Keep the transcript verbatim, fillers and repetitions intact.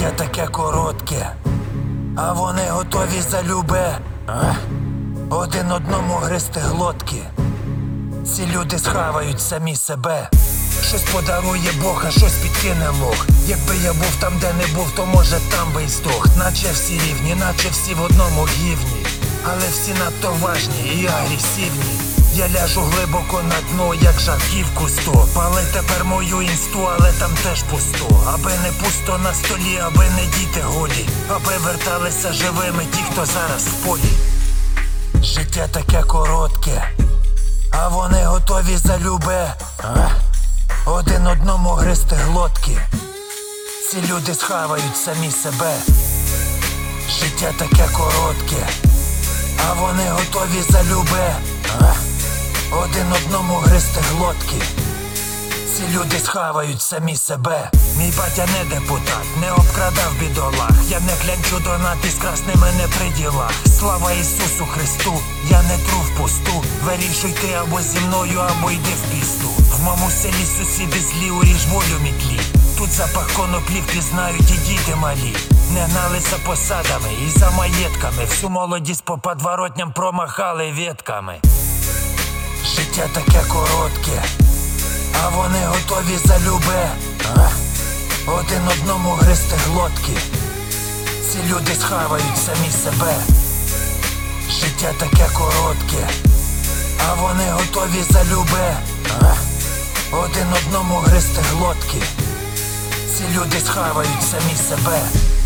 Життя таке коротке, а вони готові за любе. А? Один одному гристи глотки. Ці люди схавають самі себе. Щось подарує Бог, а щось підкине лох. Якби я був там, де не був, то може там би й здох. Наче всі рівні, наче всі в одному гівні. Але всі надто важні і агресивні. Я ляжу глибоко на дно, як жахів кусто. Пали тепер мою інсту, але там теж пусто. Аби не пусто на столі, аби не діти голі. Аби верталися живими ті, хто зараз в полі. Життя таке коротке, а вони готові за любе. А? Один одному гристи глотки. Ці люди схавають самі себе. Життя таке коротке, а вони готові за любе. А? Один одному гристи глотки. Ці люди схавають самі себе. Мій батя не депутат, не обкрадав бідолах. Я не клянчу донати з красними не при ділах. Слава Ісусу Христу, я не тру впусту. Вирішуй ти або зі мною, або йди в пісту. В моєму селі сусіди злі, уріж волю мітлі. Тут запах коноплів пізнають і діти малі. Не гналися посадами і за маєтками. Всю молодість по подворотням промахали ветками. Життя таке коротке, а вони готові за любе. А? Один одному гристи глотки. Ці люди схавають самі себе. Життя таке коротке, а вони готові за любе. А? Один одному гристи глотки. Ці люди схавають самі себе.